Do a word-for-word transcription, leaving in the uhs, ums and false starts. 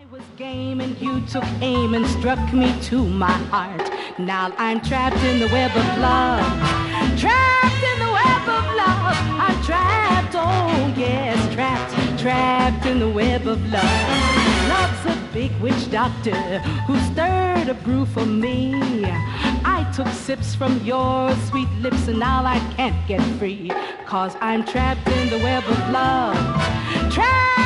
was game and you took aim and struck me to my heart. Now I'm trapped in the web of love. Trapped in the web of love. I'm trapped, oh yes, trapped, trapped in the web of love. Love's a big witch doctor who stirred a brew for me. I took sips from your sweet lips and now I can't get free. Cause I'm trapped in the web of love. Trapped